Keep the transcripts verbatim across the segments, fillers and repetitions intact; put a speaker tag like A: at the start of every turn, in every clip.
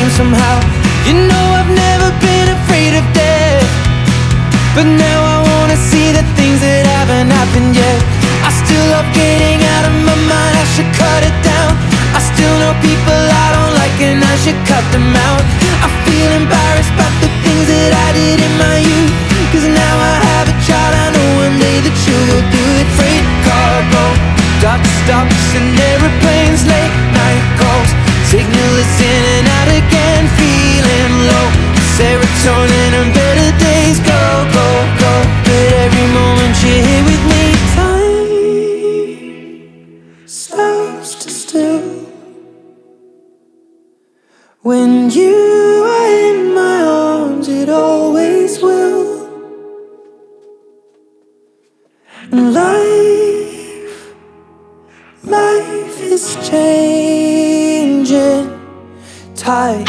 A: same somehow. You know I've never been afraid of death, but now I wanna see the things that haven't happened yet. I still love getting out of my mind, I should cut it down. I still know people I don't like and I should cut them out. I feel embarrassed about the things that I did in my youth, cause now I have a child, I know one day that you will do it. Freight car broke, dock stops and airplanes, late night calls, signal is in and out again, feeling low. Serotonin and better days go, go, go, but every moment you're here with me, time stops to still. When you are in my arms, it always will. And life, life is changing tide.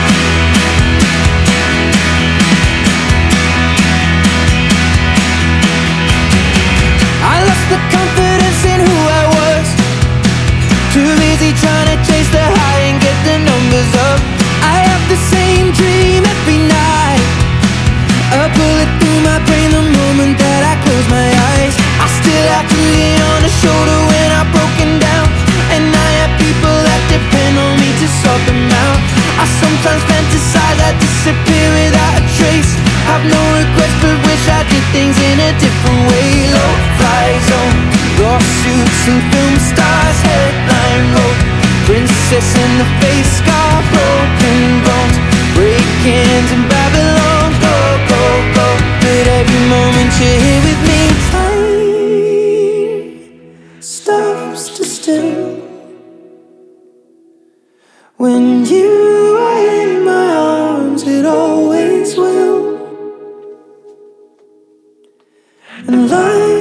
A: I lost the confidence in who I was, too busy trying to chase the high and get the numbers up. I have the same dream every night, a bullet through my brain the moment that I close my eyes. I still have to lean on a shoulder when I'm broken down, and I have people that depend on me to sort them out. I sometimes fantasize I disappear without a trace, have no regrets but wish I did things in a different way. Low fly zone, lawsuits and film stars, headline road, princess in the face, scar, broken bones, break-ins in Babylon, go, go, go, but every moment you're here with me, time stops to still. When you are in my arms, it always will. And life